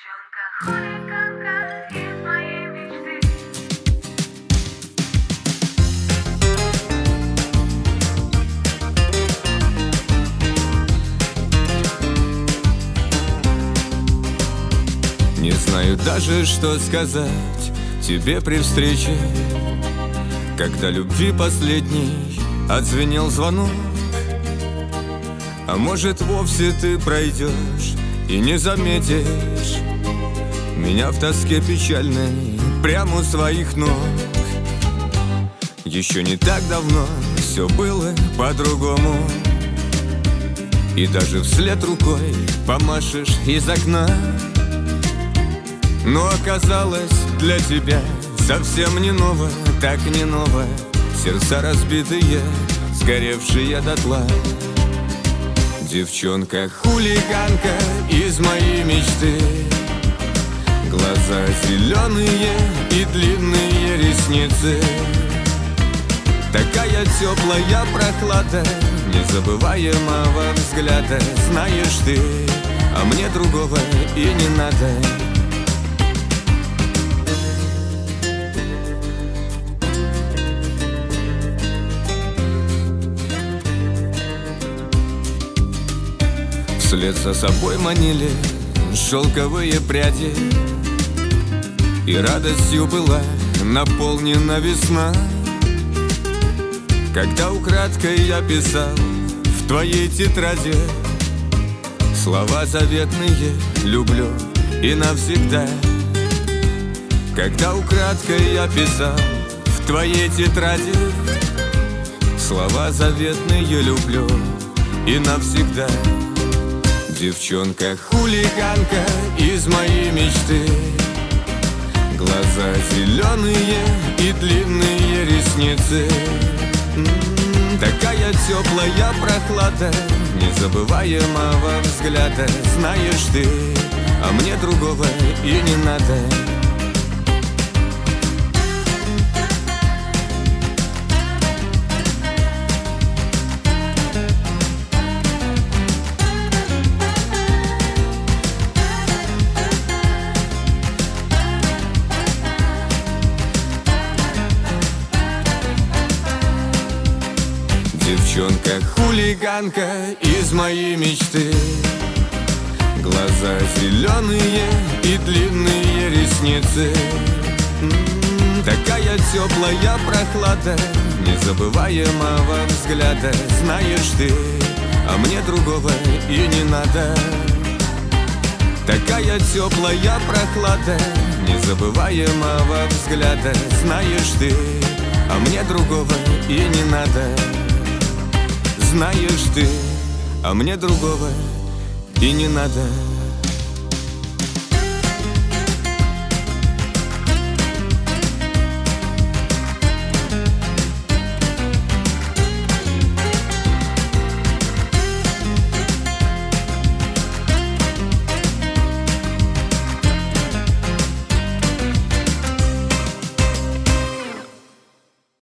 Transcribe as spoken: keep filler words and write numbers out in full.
Девчонка-хулиганка из моей мечты. Не знаю даже, что сказать тебе при встрече, когда любви последний отзвенел звонок. А может, вовсе ты пройдешь и не заметишь меня в тоске печальной прямо у своих ног. Еще не так давно все было по-другому, и даже вслед рукой помашешь из окна. Но оказалось для тебя совсем не ново, так не ново. Сердца разбитые, сгоревшие дотла. Девчонка-хулиганка из моей мечты. Глаза зеленые и длинные ресницы. Такая теплая прохлада незабываемого взгляда. Знаешь ты, а мне другого и не надо. Вслед за собой манили шелковые пряди, и радостью была наполнена весна, когда украдкой я писал в твоей тетради слова заветные: люблю и навсегда. Когда украдкой я писал в твоей тетради слова заветные: люблю и навсегда. Девчонка-хулиганка из моей мечты. Глаза зеленые и длинные ресницы. М-м, такая теплая прохлада незабываемого взгляда. Знаешь ты, а мне другого и не надо. Девчонка-хулиганка из моей мечты. Глаза зеленые и длинные ресницы. М-м, такая теплая прохлада незабываемого взгляда. Знаешь ты, а мне другого и не надо. Такая теплая прохлада незабываемого взгляда. Знаешь ты, а мне другого и не надо. Знаешь ты, а мне другого и не надо.